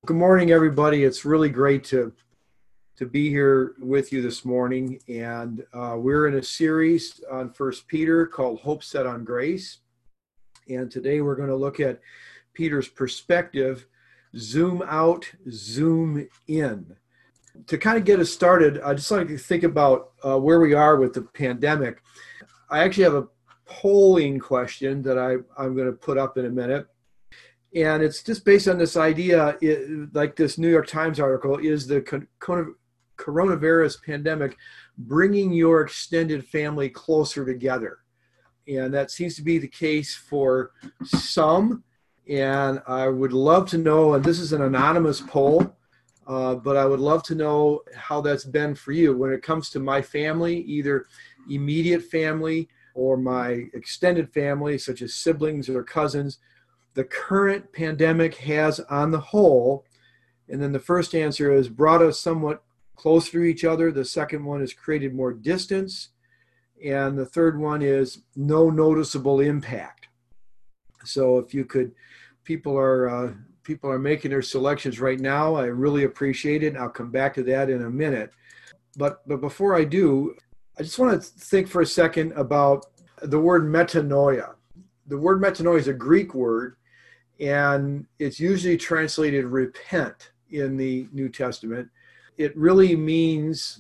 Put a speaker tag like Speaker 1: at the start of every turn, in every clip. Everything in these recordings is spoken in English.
Speaker 1: Good morning, everybody. It's really great to be here with you this morning. And we're in a series on First Peter called Hope Set on Grace. And today we're going to look at Peter's perspective, zoom out, zoom in. To kind of get us started, I just like to think about where we are with the pandemic. I actually have a polling question that I'm going to put up in a minute. And it's just based on this idea, like this New York Times article, is the coronavirus pandemic bringing your extended family closer together? And that seems to be the case for some. And I would love to know, and this is an anonymous poll, but I would love to know how that's been for you when it comes to my family, either immediate family or my extended family, such as siblings or cousins. The current pandemic has, on the whole, and then the first answer is brought us somewhat closer to each other. The second one is created more distance. And the third one is no noticeable impact. So if you could, people are making their selections right now. I really appreciate it. I'll come back to that in a minute. But before I do, I just want to think for a second about the word metanoia. The word metanoia is a Greek word, and it's usually translated repent in the New Testament. It really means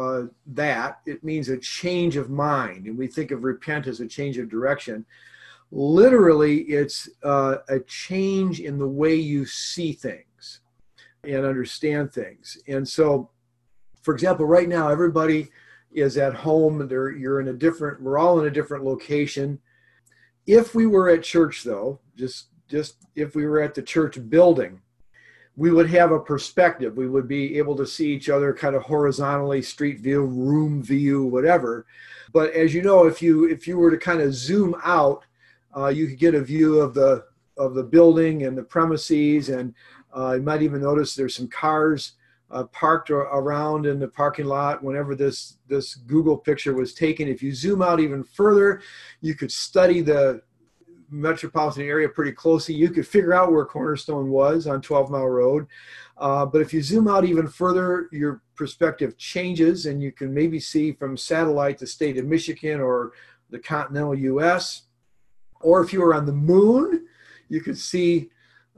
Speaker 1: it means a change of mind. And we think of repent as a change of direction. Literally, it's a change in the way you see things and understand things. And so, for example, right now, everybody is at home. We're all in a different location. If we were at church, though, just if we were at the church building, we would have a perspective. We would be able to see each other kind of horizontally, street view, room view, whatever. But as you know, if you were to kind of zoom out, you could get a view of the building and the premises, and you might even notice there's some cars parked around in the parking lot whenever this Google picture was taken. If you zoom out even further, you could study the metropolitan area pretty closely. You could figure out where Cornerstone was on 12 Mile Road. But if you zoom out even further, your perspective changes, and you can maybe see from satellite the state of Michigan or the continental U.S. Or if you were on the moon, you could see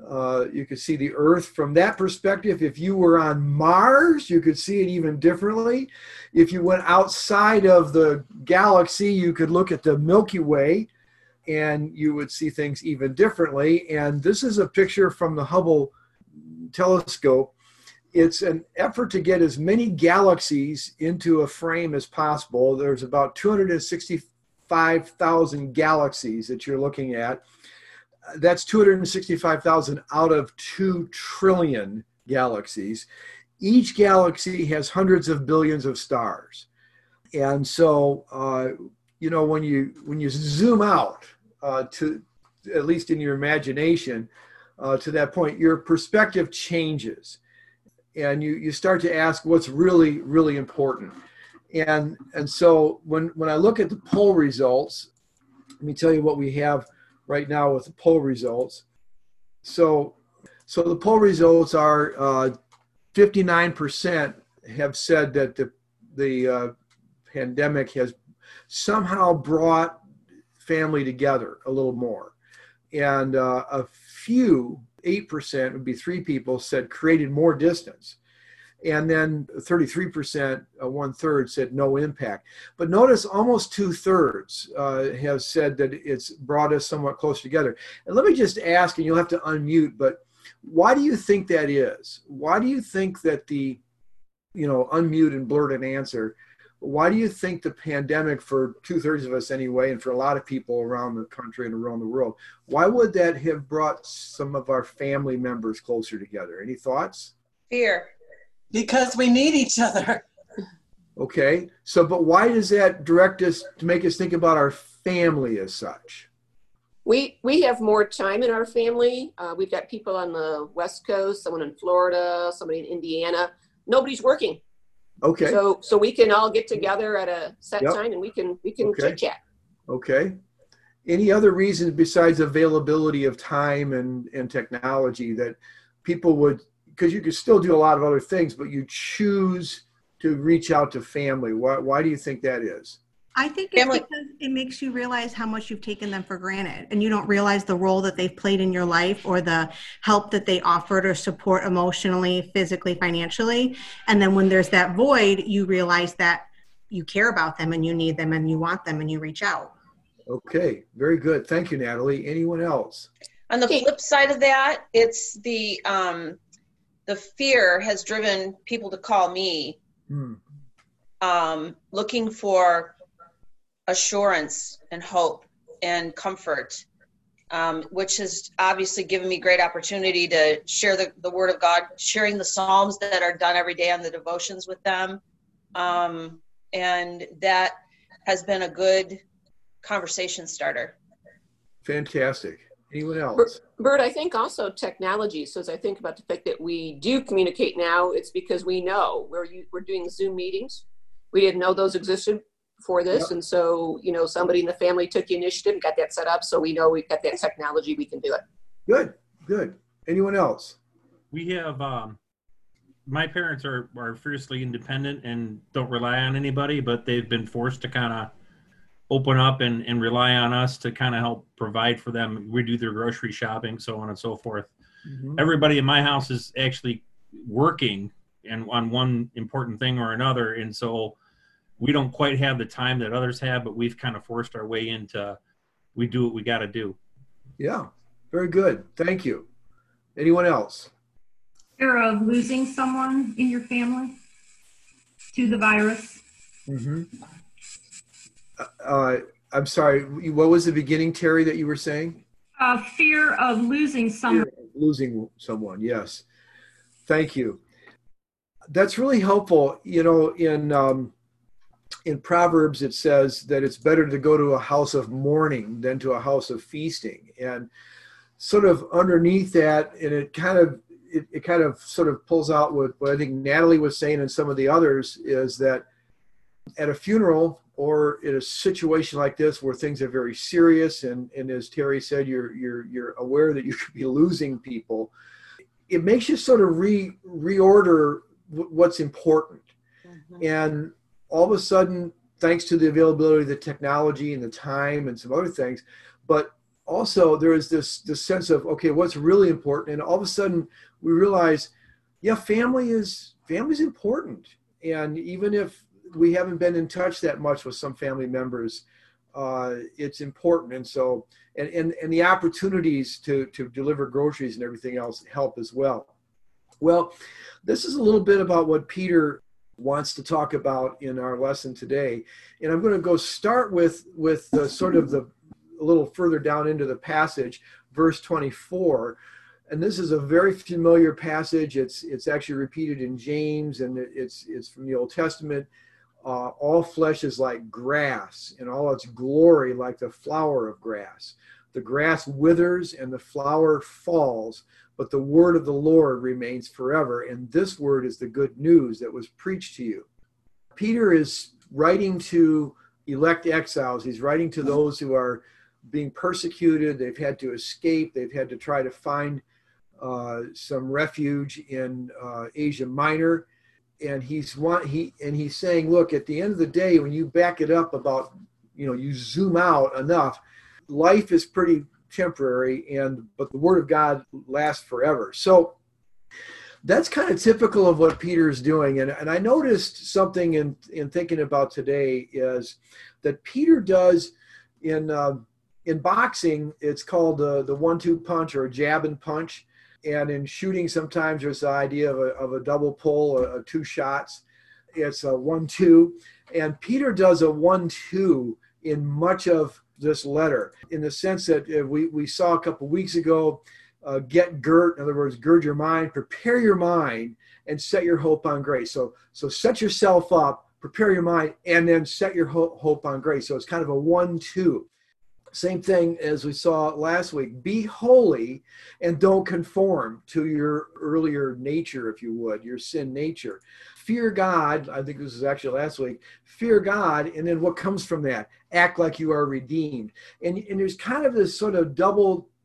Speaker 1: the Earth from that perspective. If you were on Mars, you could see it even differently. If you went outside of the galaxy, you could look at the Milky Way, and you would see things even differently. And this is a picture from the Hubble telescope. It's an effort to get as many galaxies into a frame as possible. There's about 265,000 galaxies that you're looking at. That's 265,000 out of 2 trillion galaxies. Each galaxy has hundreds of billions of stars. And so, when you zoom out to, at least in your imagination, to that point, your perspective changes. And you start to ask what's really, really important. And so when I look at the poll results, let me tell you what we have right now with the poll results. So the poll results are 59% have said that the pandemic has somehow brought family together a little more. And a few, 8%, would be 3 people, said created more distance. And then 33%, 1/3, said no impact. But notice almost 2/3 have said that it's brought us somewhat closer together. And let me just ask, and you'll have to unmute, but why do you think that is? Why do you think that unmute and blurt an answer, why do you think the pandemic, for 2/3 of us anyway, and for a lot of people around the country and around the world, why would that have brought some of our family members closer together? Any thoughts?
Speaker 2: Fear.
Speaker 3: Because we need each other.
Speaker 1: Okay, but why does that direct us to make us think about our family as such?
Speaker 2: We have more time in our family. We've got people on the West Coast, someone in Florida, somebody in Indiana. Nobody's working.
Speaker 1: Okay.
Speaker 2: So we can all get together at a set time, and we can chit chat.
Speaker 1: Okay. Any other reasons besides availability of time and technology that people would because you could still do a lot of other things, but you choose to reach out to family. Why do you think that is?
Speaker 4: I think it's
Speaker 3: Family.
Speaker 4: because it makes you realize how much you've taken them for granted, and you don't realize the role that they've played in your life or the help that they offered or support emotionally, physically, financially. And then when there's that void, you realize that you care about them and you need them and you want them and you reach out.
Speaker 1: Okay, very good. Thank you, Natalie. Anyone else?
Speaker 3: On the flip side of that, it's the fear has driven people to call me, looking for assurance and hope and comfort, which has obviously given me great opportunity to share the word of God, sharing the Psalms that are done every day on the devotions with them. And that has been a good conversation starter.
Speaker 1: Fantastic. Anyone else?
Speaker 2: Bert, I think also technology. So as I think about the fact that we do communicate now, it's because we know we're doing Zoom meetings. We didn't know those existed before this.
Speaker 1: Yep.
Speaker 2: And so, somebody in the family took the initiative and got that set up. So we know we've got that technology, we can do it.
Speaker 1: Good. Anyone else?
Speaker 5: We have, my parents are fiercely independent and don't rely on anybody, but they've been forced to kind of open up and rely on us to kind of help provide for them. We do their grocery shopping, so on and so forth. Mm-hmm. Everybody in my house is actually working and on one important thing or another. And so we don't quite have the time that others have, but we've kind of forced our way into, we do what we got to do.
Speaker 1: Yeah, very good. Thank you. Anyone else?
Speaker 6: Fear of losing someone in your family to the virus.
Speaker 1: Mm-hmm. I'm sorry. What was the beginning, Terry, that you were saying?
Speaker 6: Fear of losing someone.
Speaker 1: Fear of losing someone. Yes. Thank you. That's really helpful. In Proverbs, it says that it's better to go to a house of mourning than to a house of feasting. And sort of underneath that, and it kind of sort of pulls out what I think Natalie was saying and some of the others, is that at a funeral or in a situation like this where things are very serious, and as Terry said, you're aware that you could be losing people, it makes you sort of reorder what's important. Mm-hmm. And all of a sudden, thanks to the availability of the technology and the time and some other things, but also there is this sense of, okay, what's really important? And all of a sudden we realize, yeah, family's important. And even if we haven't been in touch that much with some family members, it's important. And so, and the opportunities to deliver groceries and everything else help as well. Well, this is a little bit about what Peter wants to talk about in our lesson today. And I'm going to go start with the sort of a little further down into the passage, verse 24. And this is a very familiar passage. It's actually repeated in James, and it's from the Old Testament. All flesh is like grass, and all its glory like the flower of grass. The grass withers and the flower falls, but the word of the Lord remains forever. And this word is the good news that was preached to you. Peter is writing to elect exiles. He's writing to those who are being persecuted. They've had to escape. They've had to try to find some refuge in Asia Minor. And he's saying, look, at the end of the day, when you back it up about, you zoom out enough, life is pretty temporary, but the word of God lasts forever. So that's kind of typical of what Peter's doing. And I noticed something in thinking about today is that Peter does in boxing, it's called the 1-2 punch or a jab and punch. And in shooting, sometimes there's the idea of a double pull, two shots. It's a 1-2. And Peter does a 1-2 in much of this letter, in the sense that we saw a couple weeks ago, get girt, in other words, gird your mind, prepare your mind, and set your hope on grace. So set yourself up, prepare your mind, and then set your hope on grace. So it's kind of a 1-2. Same thing as we saw last week. Be holy and don't conform to your earlier nature, if you would, your sin nature. Fear God. I think this was actually last week. Fear God, and then what comes from that? Act like you are redeemed. And there's kind of this sort of double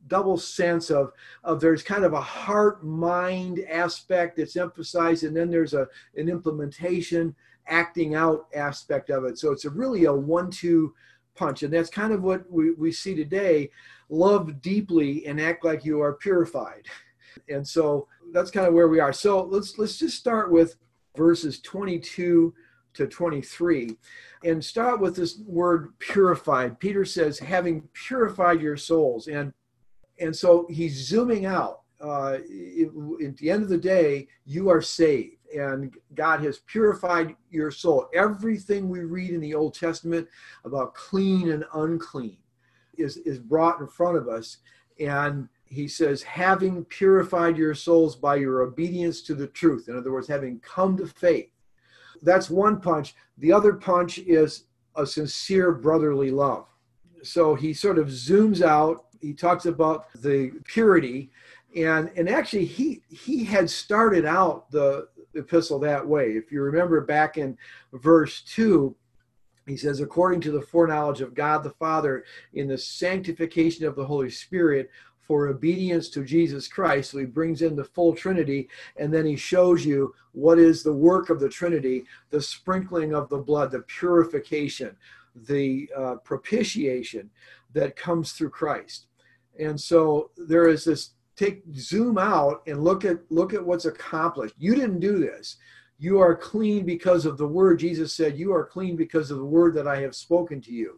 Speaker 1: double sense of there's kind of a heart mind aspect that's emphasized, and then there's an implementation, acting out aspect of it. So it's really a 1-2 punch, and that's kind of what we see today. Love deeply and act like you are purified. And so that's kind of where we are. So let's just start with verses 22 to 23 and start with this word purified. Peter says, having purified your souls. And so he's zooming out. At the end of the day, you are saved, and God has purified your soul. Everything we read in the Old Testament about clean and unclean is brought in front of us. And he says, having purified your souls by your obedience to the truth. In other words, having come to faith. That's one punch. The other punch is a sincere brotherly love. So he sort of zooms out. He talks about the purity. And actually, he had started out the epistle that way. If you remember back in verse 2, he says, according to the foreknowledge of God the Father, in the sanctification of the Holy Spirit, for obedience to Jesus Christ. So he brings in the full Trinity, and then he shows you what is the work of the Trinity, the sprinkling of the blood, the purification, the propitiation that comes through Christ. And so there is this, zoom out and look at what's accomplished. You didn't do this. You are clean because of the word. Jesus said, you are clean because of the word that I have spoken to you.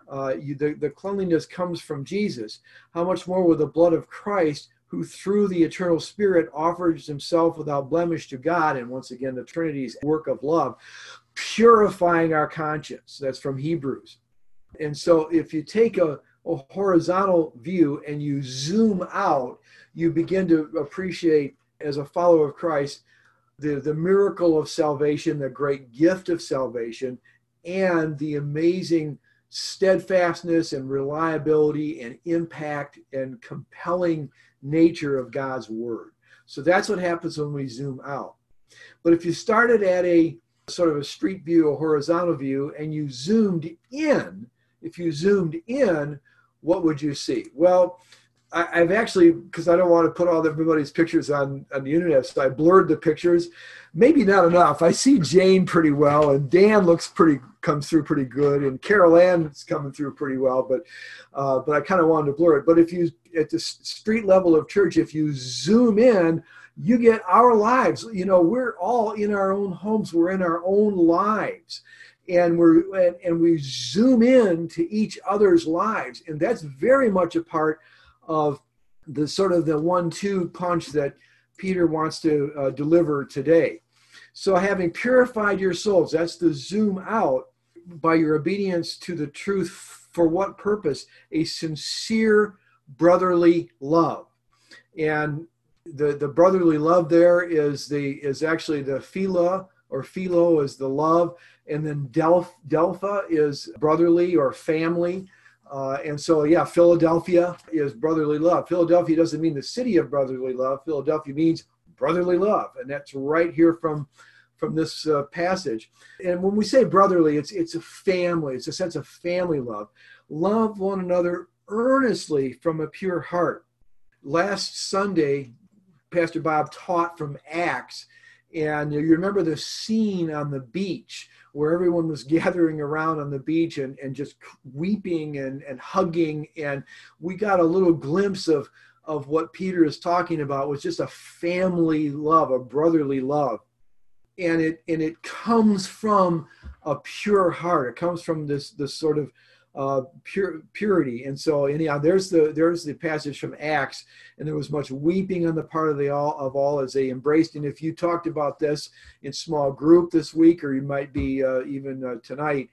Speaker 1: The cleanliness comes from Jesus. How much more with the blood of Christ, who through the eternal Spirit offers himself without blemish to God, and once again, the Trinity's work of love, purifying our conscience. That's from Hebrews. And so if you take a horizontal view and you zoom out, you begin to appreciate, as a follower of Christ, the miracle of salvation, the great gift of salvation, and the amazing steadfastness and reliability and impact and compelling nature of God's word. So that's what happens when we zoom out. But if you started at a sort of a street view, a horizontal view, and you zoomed in, what would you see? Well, I've actually, because I don't want to put all everybody's pictures on the internet, so I blurred the pictures. Maybe not enough. I see Jane pretty well, and Dan comes through pretty good, and Carol Ann's coming through pretty well, but I kind of wanted to blur it. But if you, at the street level of church, if you zoom in, you get our lives. You know, we're all in our own homes. We're in our own lives. And we zoom in to each other's lives. And that's very much a part of the sort of the 1-2 punch that Peter wants to deliver today. So having purified your souls, that's the zoom out, by your obedience to the truth. For what purpose? A sincere brotherly love. And the brotherly love there is actually the philia, or philo is the love, and then delpha is brotherly or family. And so, yeah, Philadelphia is brotherly love. Philadelphia doesn't mean the city of brotherly love. Philadelphia means brotherly love. And that's right here from this passage. And when we say brotherly, it's a family. It's a sense of family love. Love one another earnestly from a pure heart. Last Sunday, Pastor Bob taught from Acts. And you remember the scene on the beach where everyone was gathering around on the beach and just weeping and hugging. And we got a little glimpse of what Peter is talking about, was just a family love, a brotherly love. And it comes from a pure heart. It comes from this sort of purity. And so anyhow, there's the passage from Acts, and there was much weeping on the part of all as they embraced. And if you talked about this in small group this week, or you might be even tonight,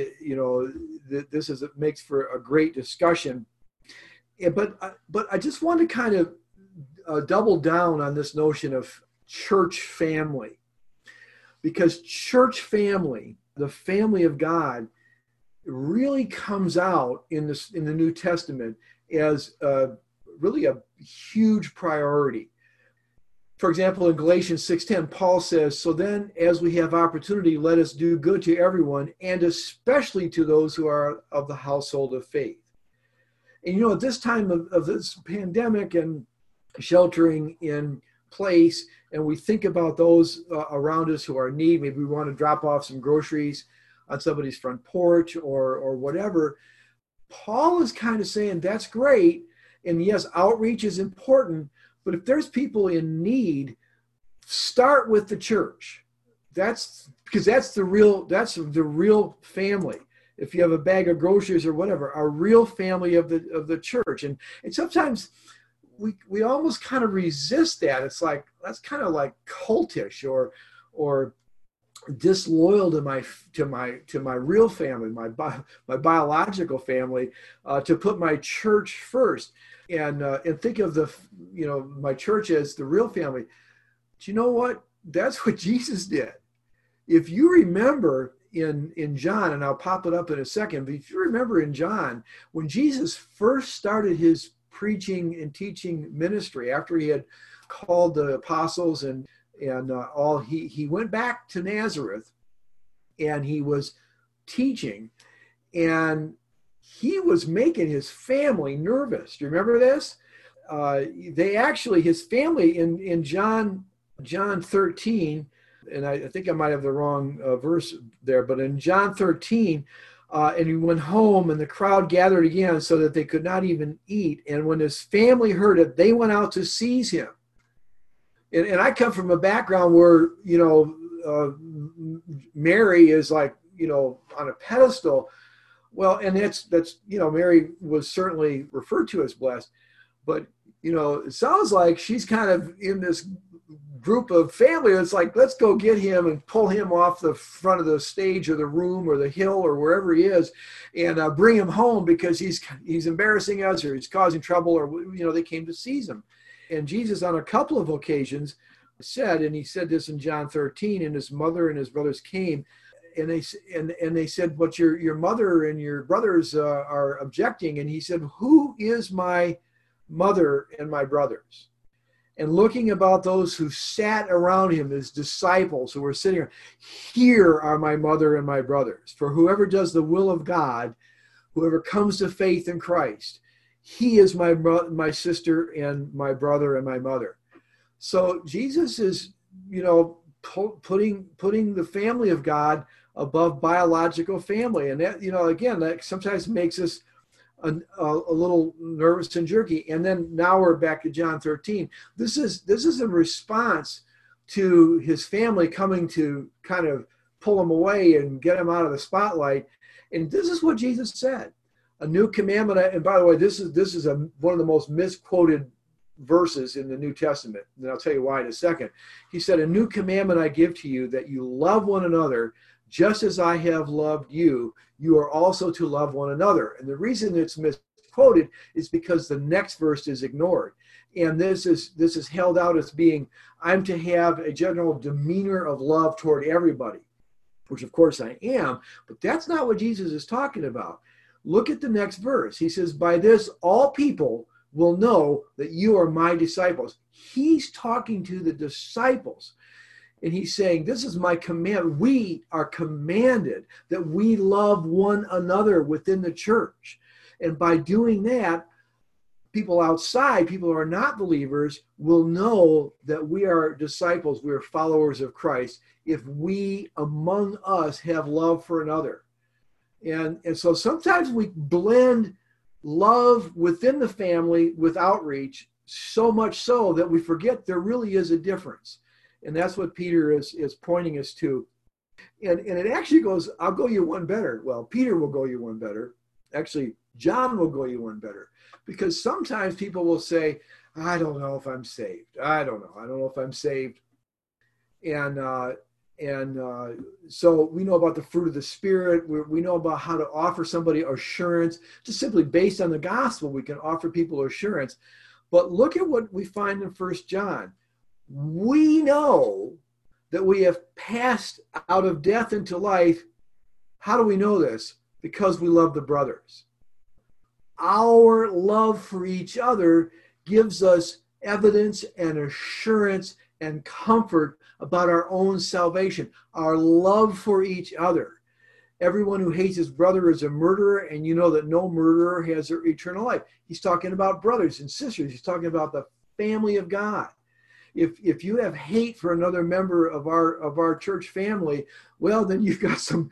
Speaker 1: this makes for a great discussion. But I just want to kind of double down on this notion of church family, because church family, the family of God, really comes out in the New Testament as really a huge priority. For example, in Galatians 6:10, Paul says, "So then, as we have opportunity, let us do good to everyone, and especially to those who are of the household of faith." And, at this time of this pandemic and sheltering in place, and we think about those around us who are in need, maybe we want to drop off some groceries on somebody's front porch or whatever. Paul is kind of saying that's great. And yes, outreach is important, but if there's people in need, start with the church. That's the real family. If you have a bag of groceries or whatever, a real family of the church. And sometimes we almost kind of resist that. It's like, that's kind of like cultish or disloyal to my real family, my biological family, to put my church first and think of my church as the real family. Do you know what? That's what Jesus did. If you remember in John, and I'll pop it up in a second, but if you remember in John, when Jesus first started his preaching and teaching ministry, after he had called the apostles and all, he went back to Nazareth and he was teaching, and he was making his family nervous. Do you remember this? His family in John 13, and I think I might have the wrong verse there, but in John 13, and he went home and the crowd gathered again so that they could not even eat. And when his family heard it, they went out to seize him. And I come from a background where, Mary is like, on a pedestal. Well, and that's Mary was certainly referred to as blessed, but, it sounds like she's kind of in this group of family. It's like, let's go get him and pull him off the front of the stage or the room or the hill or wherever he is, and bring him home because he's embarrassing us or he's causing trouble, or they came to seize him. And Jesus on a couple of occasions said, and he said this in John 13, and his mother and his brothers came, and they said, but your mother and your brothers are objecting. And he said, who is my mother and my brothers? And looking about those who sat around him, his disciples who were sitting here, here are my mother and my brothers. For whoever does the will of God, whoever comes to faith in Christ, he is my sister and my brother and my mother. So Jesus is, putting the family of God above biological family. And that, again, that sometimes makes us a little nervous and jerky. And then now we're back to John 13. This is in response to his family coming to kind of pull him away and get him out of the spotlight. And this is what Jesus said. A new commandment, and by the way, this is one of the most misquoted verses in the New Testament, and I'll tell you why in a second. He said, a new commandment I give to you, that you love one another just as I have loved you. You are also to love one another. And the reason it's misquoted is because the next verse is ignored. And this is held out as being, I'm to have a general demeanor of love toward everybody, which of course I am, but that's not what Jesus is talking about. Look at the next verse. He says, by this, all people will know that you are my disciples. He's talking to the disciples. And he's saying, this is my command. We are commanded that we love one another within the church. And by doing that, people outside, people who are not believers, will know that we are disciples, we are followers of Christ, if we among us have love for another. And so sometimes we blend love within the family with outreach, so much so that we forget there really is a difference. And that's what Peter is pointing us to. And it actually goes, I'll go you one better. Well, Peter will go you one better. Actually, John will go you one better. Because sometimes people will say, I don't know if I'm saved. I don't know if I'm saved. And so we know about the fruit of the Spirit. We know about how to offer somebody assurance. Just simply based on the gospel, we can offer people assurance. But look at what we find in 1 John. We know that we have passed out of death into life. How do we know this? Because we love the brothers. Our love for each other gives us evidence and assurance and comfort about our own salvation, our love for each other. everyone who hates his brother is a murderer, and you know that no murderer has eternal life. He's talking about brothers and sisters. He's talking about the family of God. If you have hate for another member of our church family, well, then you've got some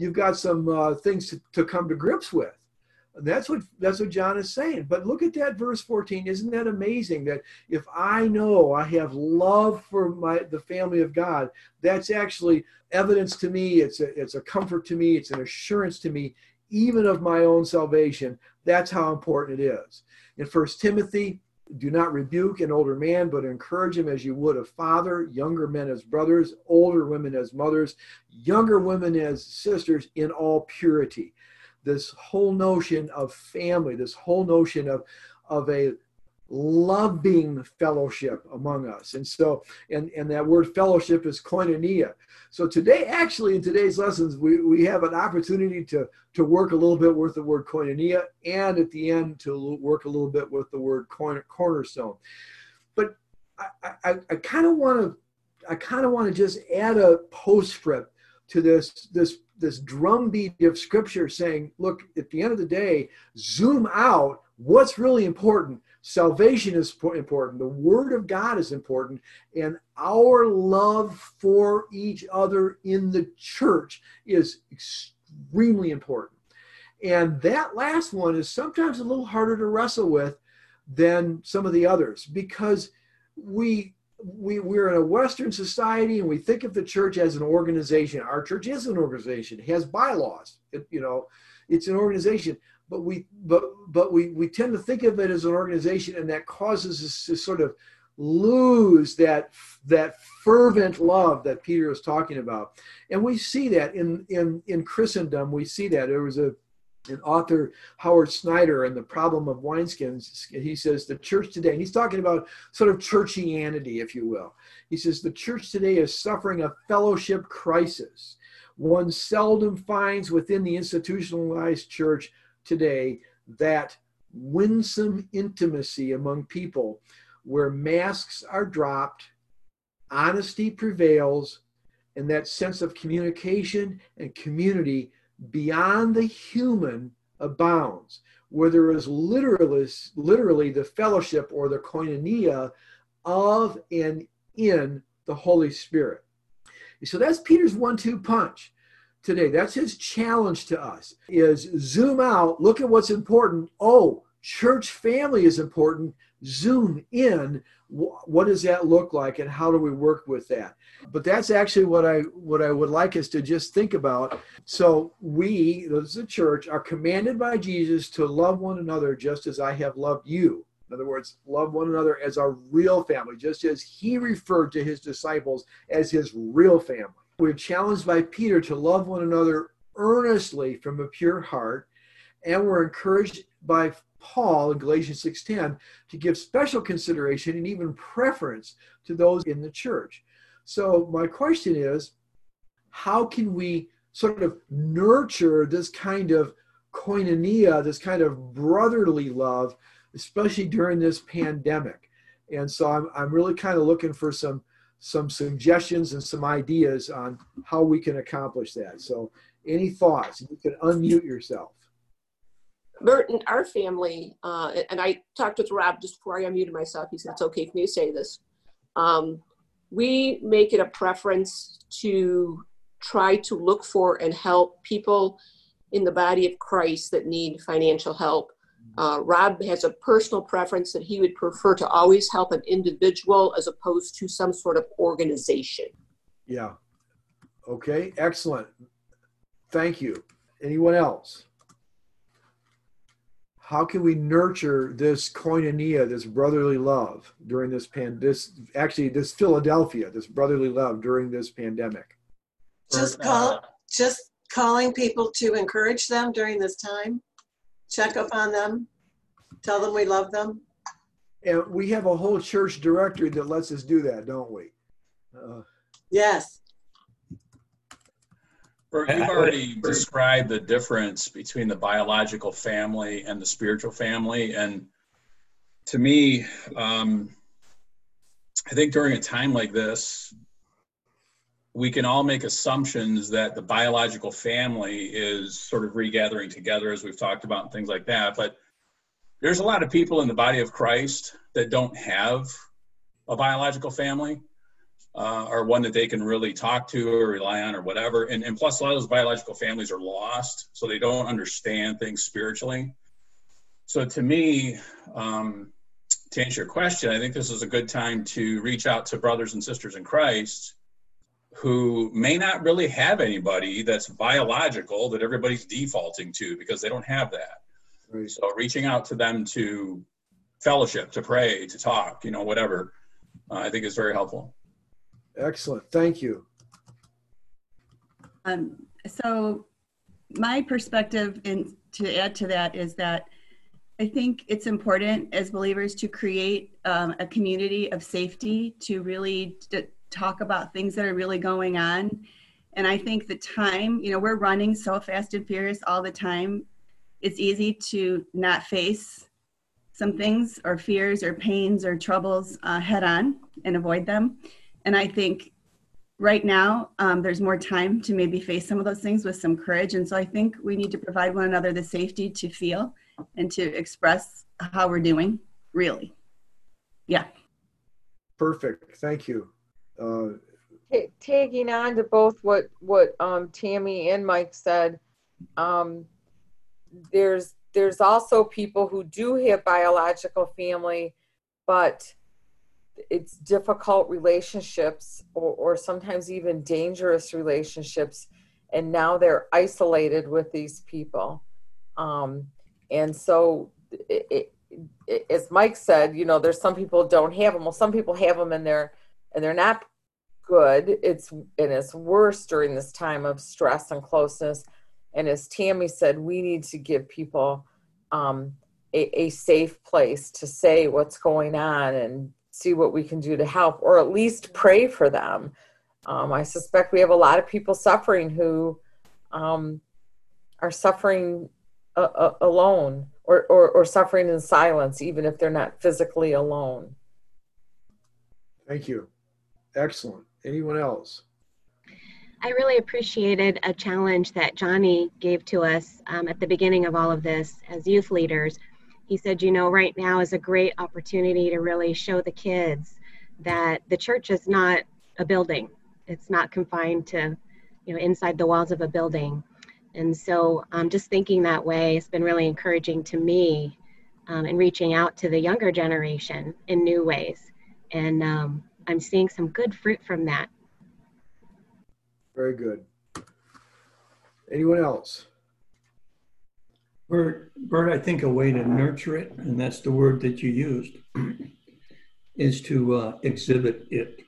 Speaker 1: things to come to grips with. That's what John is saying. But look at that verse 14. Isn't that amazing that if I know I have love for the family of God, that's actually evidence to me. It's a comfort to me. It's an assurance to me, even of my own salvation. That's how important it is. In 1 Timothy, do not rebuke an older man, but encourage him as you would a father, younger men as brothers, older women as mothers, younger women as sisters, in all purity. This whole notion of family, this whole notion of a loving fellowship among us. And so, and that word fellowship is koinonia. So today, actually in today's lessons, we have an opportunity to work a little bit with the word koinonia, and at the end to work a little bit with the word cornerstone. But I kind of want to just add a postscript to this drumbeat of scripture saying, look, at the end of the day, zoom out. What's really important? Salvation is important. The word of God is important. And our love for each other in the church is extremely important. And that last one is sometimes a little harder to wrestle with than some of the others, because we're in a Western society and we think of the church as an organization. Our church is an organization. It has bylaws. It's an organization. But we tend to think of it as an organization, and that causes us to sort of lose that fervent love that Peter is talking about. And we see that in Christendom. We see that. There was an author, Howard Snyder, in The Problem of Wineskins. He says the church today, and he's talking about sort of churchianity, if you will. He says the church today is suffering a fellowship crisis. One seldom finds within the institutionalized church today that winsome intimacy among people where masks are dropped, honesty prevails, and that sense of communication and community beyond the human abounds, where there is literally the fellowship or the koinonia of and in the Holy Spirit. So that's Peter's 1-2 punch today. That's his challenge to us, is zoom out, look at what's important. Oh, church family is important. Zoom in. What does that look like, and how do we work with that? But that's actually what I would like us to just think about. So we, as a church, are commanded by Jesus to love one another just as I have loved you. In other words, love one another as our real family, just as he referred to his disciples as his real family. We're challenged by Peter to love one another earnestly from a pure heart, and we're encouraged by Paul in Galatians 6:10 to give special consideration and even preference to those in the church. So my question is, how can we sort of nurture this kind of koinonia, this kind of brotherly love, especially during this pandemic? And so I'm really kind of looking for some suggestions and some ideas on how we can accomplish that. So any thoughts? You can unmute yourself.
Speaker 2: Burton, our family, and I talked with Rob just before I unmuted myself. He said, it's okay for me to say this. We make it a preference to try to look for and help people in the body of Christ that need financial help. Rob has a personal preference that he would prefer to always help an individual as opposed to some sort of organization. Yeah.
Speaker 1: Okay, excellent. Thank you. Anyone else? How can we nurture this koinonia, this brotherly love during this Philadelphia, this brotherly love during this pandemic?
Speaker 7: Just calling people to encourage them during this time, check up on them, tell them we love them.
Speaker 1: And we have a whole church directory that lets us do that, don't we?
Speaker 7: Yes.
Speaker 8: Bert, you've already described the difference between the biological family and the spiritual family. And to me, I think during a time like this, we can all make assumptions that the biological family is sort of regathering together, as we've talked about, and things like that. But there's a lot of people in the body of Christ that don't have a biological family, or one that they can really talk to or rely on or whatever. And plus, a lot of those biological families are lost, so they don't understand things spiritually. So to me, to answer your question, I think this is a good time to reach out to brothers and sisters in Christ who may not really have anybody that's biological that everybody's defaulting to, because they don't have that.
Speaker 1: Right.
Speaker 8: So reaching out to them to fellowship, to pray, to talk, whatever, I think is very helpful.
Speaker 1: Excellent. Thank you.
Speaker 9: So my perspective, and to add to that, is that I think it's important as believers to create a community of safety to really talk about things that are really going on. And I think the time, we're running so fast and furious all the time. It's easy to not face some things or fears or pains or troubles head on and avoid them. And I think right now there's more time to maybe face some of those things with some courage. And so I think we need to provide one another the safety to feel and to express how we're doing, really. Yeah.
Speaker 1: Perfect. Thank you.
Speaker 10: Tagging on to both what Tammy and Mike said, there's also people who do have biological family, but it's difficult relationships or sometimes even dangerous relationships, and now they're isolated with these people. And so as Mike said, there's some people who don't have them. Well, some people have them and they're not good. It's worse during this time of stress and closeness. And as Tammy said, we need to give people a safe place to say what's going on and see what we can do to help, or at least pray for them. I suspect we have a lot of people suffering who are suffering alone or suffering in silence, even if they're not physically alone.
Speaker 1: Thank you. Excellent. Anyone else?
Speaker 11: I really appreciated a challenge that Johnny gave to us at the beginning of all of this as youth leaders. He said, right now is a great opportunity to really show the kids that the church is not a building. It's not confined to, inside the walls of a building. And so just thinking that way, it's been really encouraging to me and reaching out to the younger generation in new ways. And I'm seeing some good fruit from that.
Speaker 1: Very good. Anyone else?
Speaker 12: Bert, I think a way to nurture it, and that's the word that you used, is to exhibit it.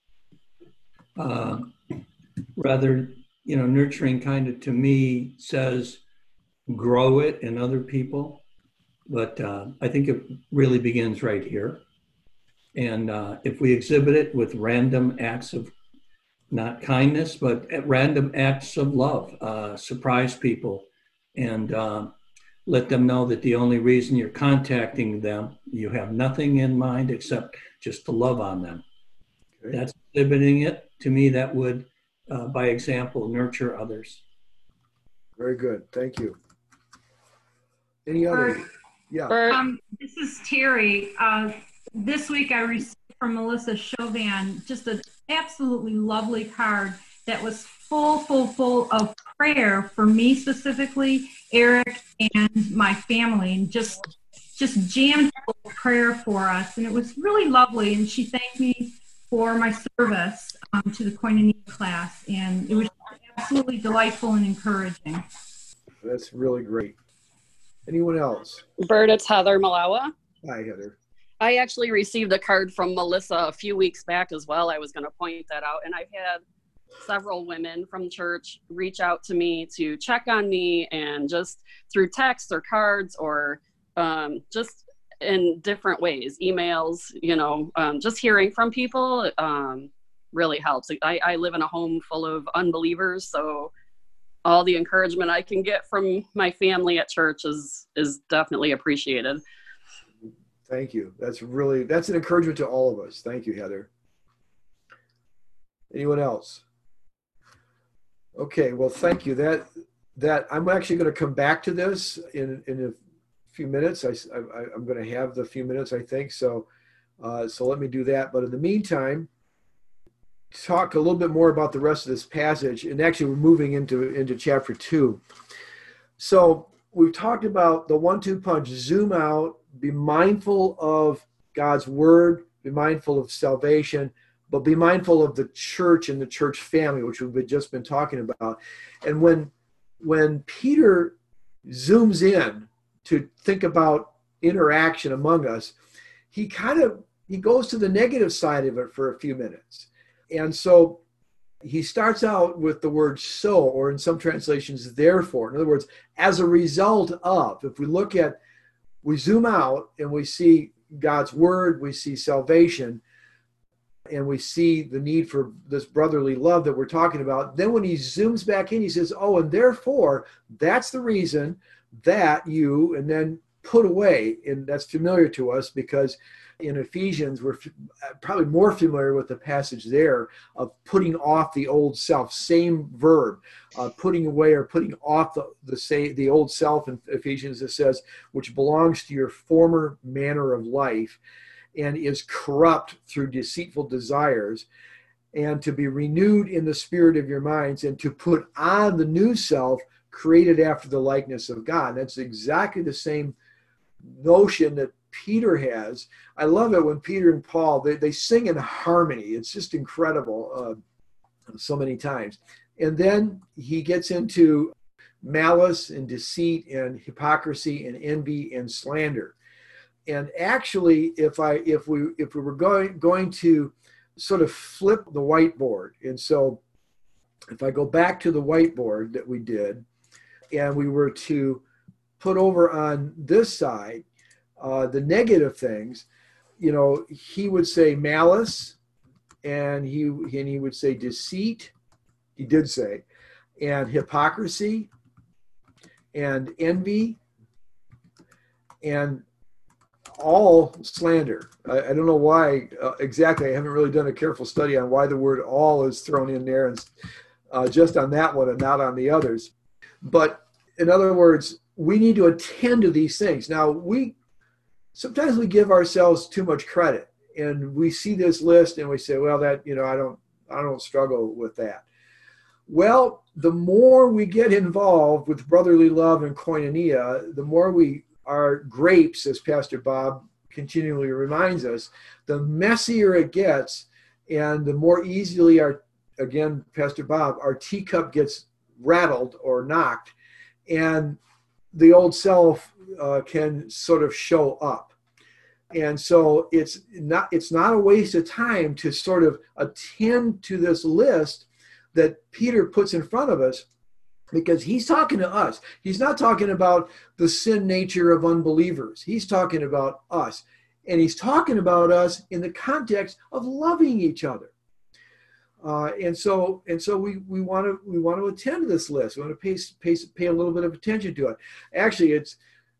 Speaker 12: Rather, nurturing kind of, to me, says grow it in other people. But I think it really begins right here. And if we exhibit it with random acts of, not kindness, but random acts of love, surprise people, and let them know that the only reason you're contacting them, you have nothing in mind except just to love on them. Okay. That's exhibiting it. To me, that would, by example, nurture others.
Speaker 1: Very good. Thank you. Any other? Yeah.
Speaker 6: This is Terry. This week I received from Melissa Chauvin just an absolutely lovely card that was full of prayer for me specifically, Eric, and my family, and just jammed full of prayer for us. And it was really lovely. And she thanked me for my service to the Koinonia class. And it was absolutely delightful and encouraging.
Speaker 1: That's really great. Anyone else?
Speaker 13: Bert, it's Heather Malawa.
Speaker 1: Hi, Heather.
Speaker 13: I actually received a card from Melissa a few weeks back as well. I was going to point that out. And I've had several women from church reach out to me to check on me, and just through text or cards or just in different ways, emails, just hearing from people really helps. I live in a home full of unbelievers, so all the encouragement I can get from my family at church is definitely appreciated.
Speaker 1: Thank you. That's an encouragement to all of us. Thank you, Heather. Anyone else? Okay, well, thank you. That I'm actually going to come back to this in a few minutes. I'm going to have the few minutes, I think. So let me do that. But in the meantime, talk a little bit more about the rest of this passage. And actually, we're moving into chapter 2. So we've talked about the 1-2 punch. Zoom out. Be mindful of God's word. Be mindful of salvation. But be mindful of the church and the church family, which we've just been talking about. And when Peter zooms in to think about interaction among us, he goes to the negative side of it for a few minutes. And so he starts out with the word so, or in some translations, therefore. In other words, as a result of. If we zoom out and we see God's word, we see salvation, and we see the need for this brotherly love that we're talking about, then when he zooms back in, he says, oh, and therefore, that's the reason that you, and then put away. And that's familiar to us because in Ephesians, we're probably more familiar with the passage there of putting off the old self, same verb, putting away or putting off the old self in Ephesians, it says, which belongs to your former manner of life and is corrupt through deceitful desires, and to be renewed in the spirit of your minds, and to put on the new self created after the likeness of God. And that's exactly the same notion that Peter has. I love it when Peter and Paul, they sing in harmony. It's just incredible so many times. And then he gets into malice and deceit and hypocrisy and envy and slander. And actually, if we were going to sort of flip the whiteboard, and so if I go back to the whiteboard that we did, and we were to put over on this side the negative things, he would say malice, and he would say deceit. He did say, and hypocrisy, and envy, and all slander. I don't know why exactly. I haven't really done a careful study on why the word all is thrown in there, and just on that one and not on the others. But in other words, we need to attend to these things. Now, sometimes we give ourselves too much credit, and we see this list and we say, well, that, I don't struggle with that. Well, the more we get involved with brotherly love and koinonia, the more we are grapes, as Pastor Bob continually reminds us, the messier it gets, and the more easily Pastor Bob, our teacup gets rattled or knocked, and the old self can sort of show up. And so it's not a waste of time to sort of attend to this list that Peter puts in front of us, because he's talking to us. He's not talking about the sin nature of unbelievers. He's talking about us. And he's talking about us in the context of loving each other. And so we want to attend to this list. We want to pay a little bit of attention to it. Actually, it's,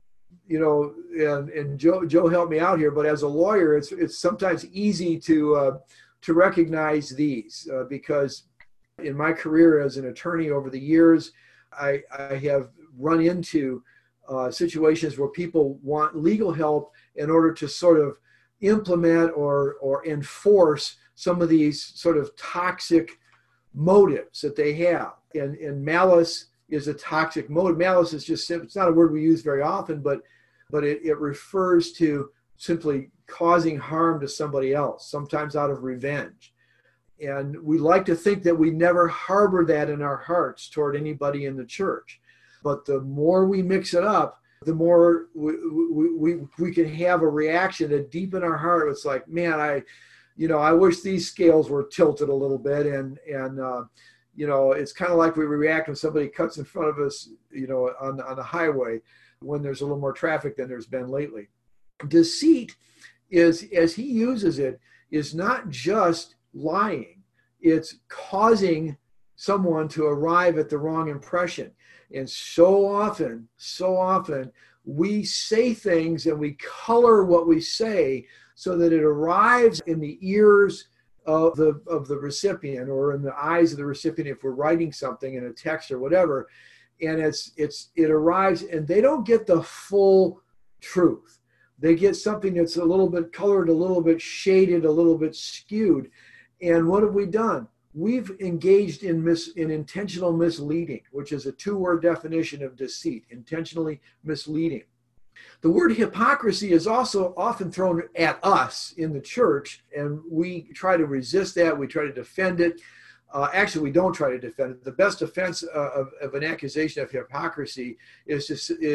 Speaker 1: and Joe helped me out here, but as a lawyer, it's sometimes easy to recognize these because in my career as an attorney over the years, I have run into situations where people want legal help in order to sort of implement or enforce some of these sort of toxic motives that they have. And malice is a toxic motive. Malice is just, it's not a word we use very often, but it refers to simply causing harm to somebody else, sometimes out of revenge. And we like to think that we never harbor that in our hearts toward anybody in the church. But the more we mix it up, the more we can have a reaction that deep in our heart, it's like, man, I wish these scales were tilted a little bit. And it's kind of like we react when somebody cuts in front of us, on the highway when there's a little more traffic than there's been lately. Deceit is, as he uses it, is not just lying. It's causing someone to arrive at the wrong impression. And so often, we say things and we color what we say so that it arrives in the ears of the recipient, or in the eyes of the recipient if we're writing something in a text or whatever, and it arrives and they don't get the full truth. They get something that's a little bit colored, a little bit shaded, a little bit skewed. And what have we done? We've engaged in intentional misleading, which is a 2-word definition of deceit, intentionally misleading. The word hypocrisy is also often thrown at us in the church, and we try to resist that. We try to defend it. Actually, we don't try to defend it. The best defense of an accusation of hypocrisy is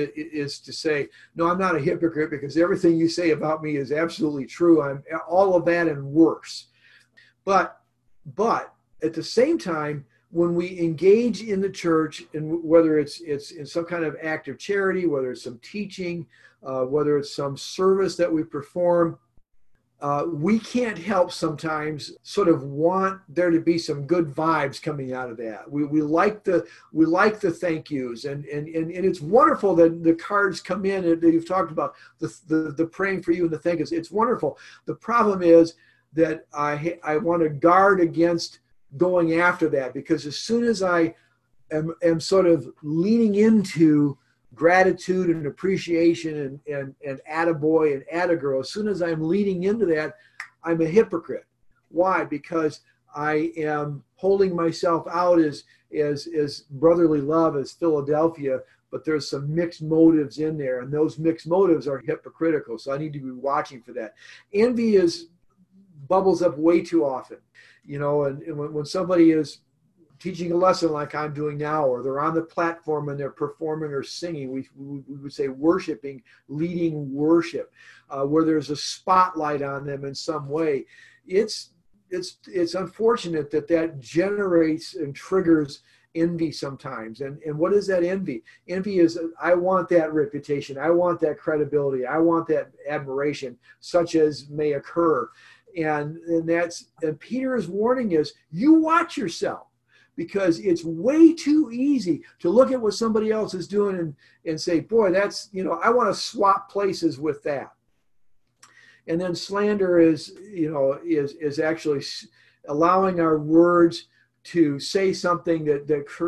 Speaker 1: to say, no, I'm not a hypocrite because everything you say about me is absolutely true. I'm all of that and worse. But at the same time, when we engage in the church, and whether it's in some kind of act of charity, whether it's some teaching, whether it's some service that we perform, we can't help sometimes sort of want there to be some good vibes coming out of that. We like the thank yous, and it's wonderful that the cards come in that you've talked about, the praying for you and the thank yous. It's wonderful. The problem is that I want to guard against going after that, because as soon as I am sort of leaning into gratitude and appreciation and attaboy and attagirl, as soon as I'm leaning into that, I'm a hypocrite. Why? Because I am holding myself out as brotherly love, as Philadelphia, but there's some mixed motives in there, and those mixed motives are hypocritical. So I need to be watching for that. Envy bubbles up way too often, and when somebody is teaching a lesson like I'm doing now, or they're on the platform and they're performing or singing, we would say worshiping, leading worship, where there's a spotlight on them in some way. It's unfortunate that generates and triggers envy sometimes. And what is that envy? Envy is, I want that reputation, I want that credibility, I want that admiration, such as may occur. And Peter's warning is, you watch yourself, because it's way too easy to look at what somebody else is doing and say, boy, that's, I want to swap places with that. And then slander is actually allowing our words to say something that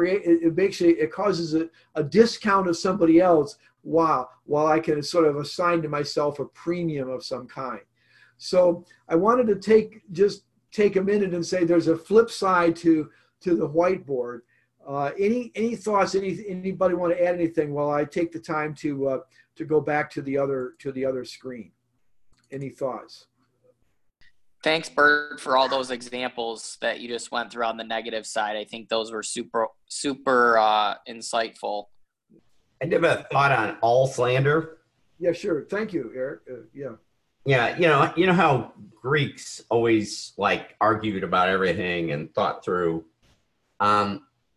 Speaker 1: it causes a discount of somebody else while I can sort of assign to myself a premium of some kind. So I wanted to take a minute and say there's a flip side to the whiteboard. Any thoughts? Anybody want to add anything while I take the time to go back to the other screen? Any thoughts?
Speaker 14: Thanks, Bert, for all those examples that you just went through on the negative side. I think those were super insightful.
Speaker 15: I have a thought on all slander.
Speaker 1: Yeah, sure. Thank you, Eric. Yeah.
Speaker 15: Yeah, you know how Greeks always argued about everything and thought through. I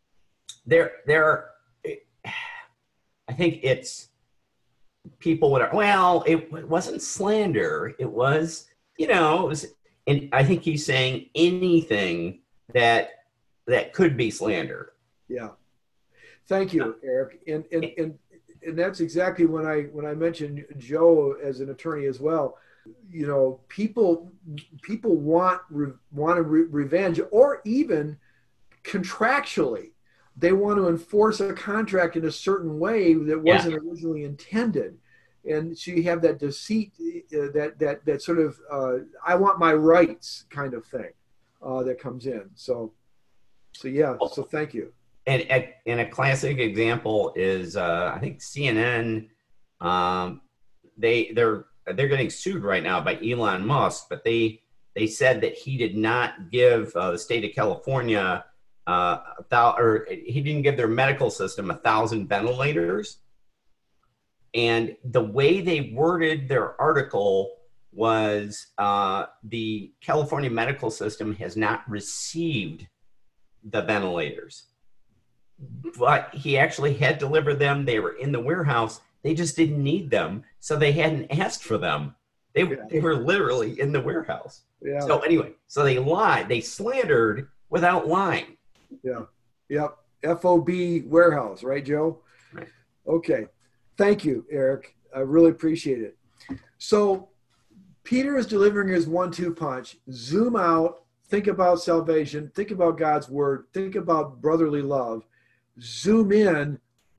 Speaker 15: think it's people it wasn't slander. It was, and I think he's saying anything that could be slander.
Speaker 1: Yeah. Thank you, Eric. And that's exactly when I mentioned Joe as an attorney as well. People want revenge, or even contractually, they want to enforce a contract in a certain way that wasn't originally intended. And so you have that deceit, that sort of I want my rights kind of thing that comes in. So yeah. So thank you.
Speaker 15: And a classic example is I think CNN. They're getting sued right now by Elon Musk, but they said that he did not give the state of California he didn't give their medical system 1,000 ventilators. And the way they worded their article was the California medical system has not received the ventilators, but he actually had delivered them. They were in the warehouse. They just didn't need them, so they hadn't asked for them. They were literally in the warehouse. Yeah. So anyway, so they lied. They slandered without lying.
Speaker 1: Yeah. Yep. FOB warehouse, right, Joe?
Speaker 15: Right.
Speaker 1: Okay. Thank you, Eric. I really appreciate it. So Peter is delivering his 1-2 punch. Zoom out. think about salvation, think about God's word, think about brotherly love, zoom in,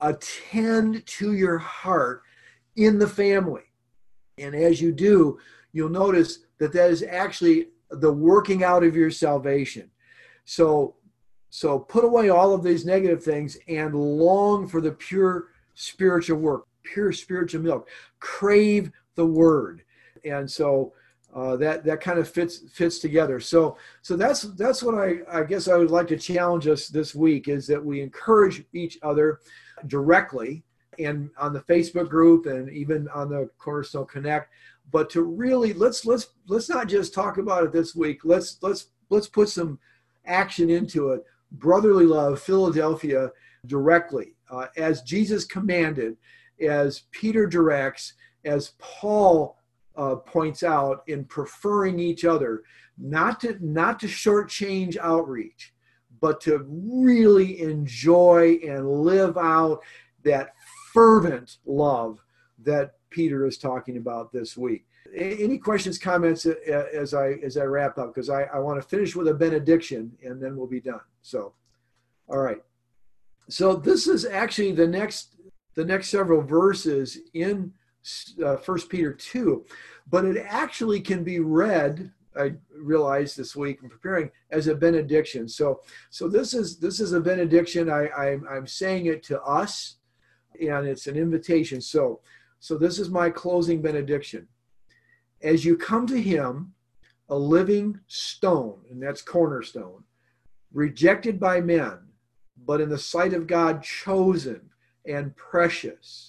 Speaker 1: attend to your heart in the family. And as you do, you'll notice that that is actually the working out of your salvation. So put away all of these negative things and long for the pure spiritual work, pure spiritual milk. Crave the word. And so that kind of fits together. So that's what I guess I would like to challenge us this week, is that we encourage each other directly and on the Facebook group and even on the Cornerstone Connect, but to really let's not just talk about it this week. Let's put some action into it. Brotherly love, Philadelphia, directly, as Jesus commanded, as Peter directs, as Paul points out, in preferring each other, not to shortchange outreach, but to really enjoy and live out that fervent love that Peter is talking about this week. Any questions, comments as I wrap up? Because I want to finish with a benediction and then we'll be done. So, all right. So this is actually the next several verses in 1 Peter 2, but it actually can be read, I realized this week in preparing, as a benediction. So this is a benediction. I'm saying it to us, and it's an invitation. So this is my closing benediction. As you come to him, a living stone, and that's cornerstone, rejected by men, but in the sight of God chosen and precious,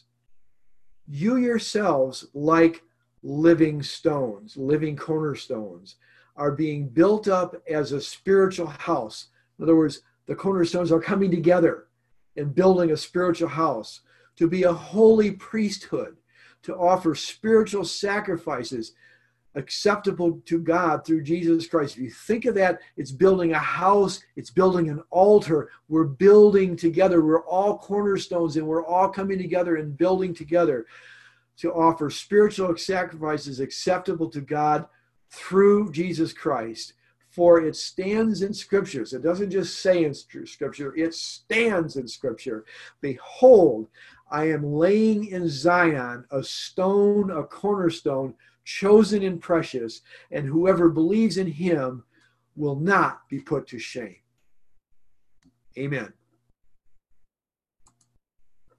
Speaker 1: you yourselves, like living stones, living cornerstones, are being built up as a spiritual house. In other words, the cornerstones are coming together and building a spiritual house to be a holy priesthood, to offer spiritual sacrifices acceptable to God through Jesus Christ. If you think of that, it's building a house, it's building an altar. We're building together. We're all cornerstones, and we're all coming together and building together to offer spiritual sacrifices acceptable to God through Jesus Christ. For it stands in Scriptures. It doesn't just say in Scripture, it stands in Scripture. Behold, I am laying in Zion a stone, a cornerstone, chosen and precious, and whoever believes in him will not be put to shame. Amen.